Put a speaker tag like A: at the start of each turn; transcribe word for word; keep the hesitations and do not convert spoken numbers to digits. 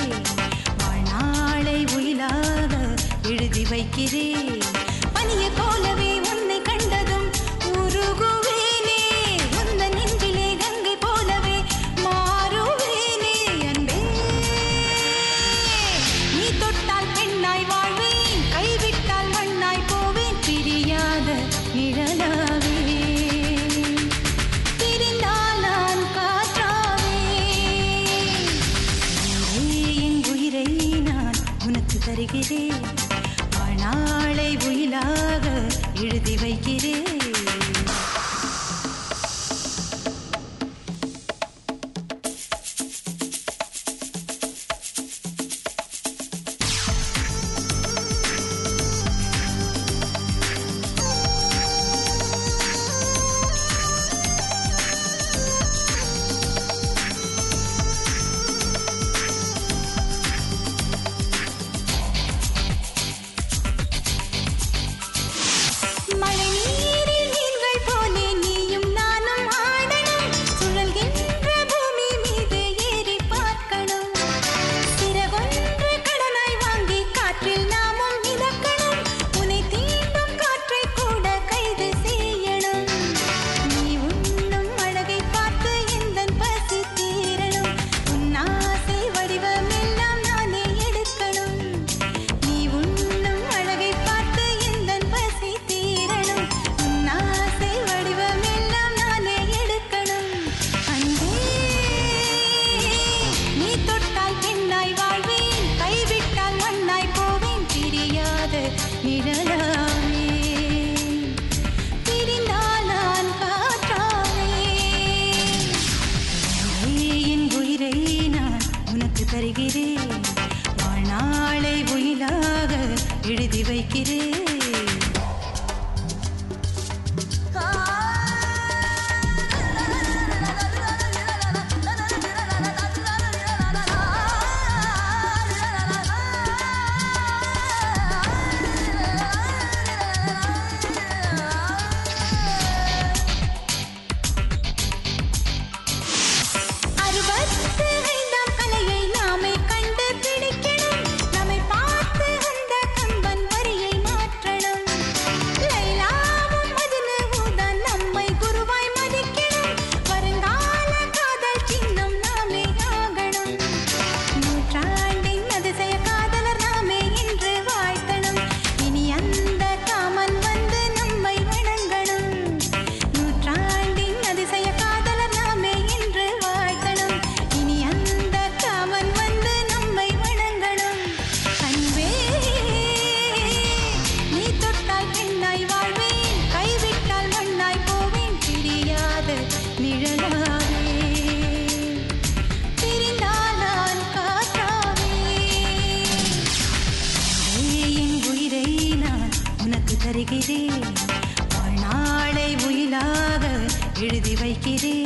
A: தருகிறேன், வாழ்நாளை உயிலாக எழுதி வைக்கிறேன். பனியை போலவே உன்னை கண்டதும் உருகுவேனே, உந்த நெஞ்சிலே கங்கை போலவே மாறுவேனே. அன்பே நீ தொட்டால் பெண்ணாய் வாழ்வேன், கைவிட்டால் மண்ணாய் போவேன், பிரியாத நிழலாவே பிரிந்தால் நான் காற்றாவே. என் உயிரை நான் உனக்கு தருகிறேன், வாழ்நாளை உயிலாக எழுதி வைக்கிறேன். தருகிறேன், வாழ்நாளை உயிலாக எழுதி வைக்கிறேன். தருகிறேன், வாழ்நாளை உயிலாக எழுதி வைக்கிறேன்.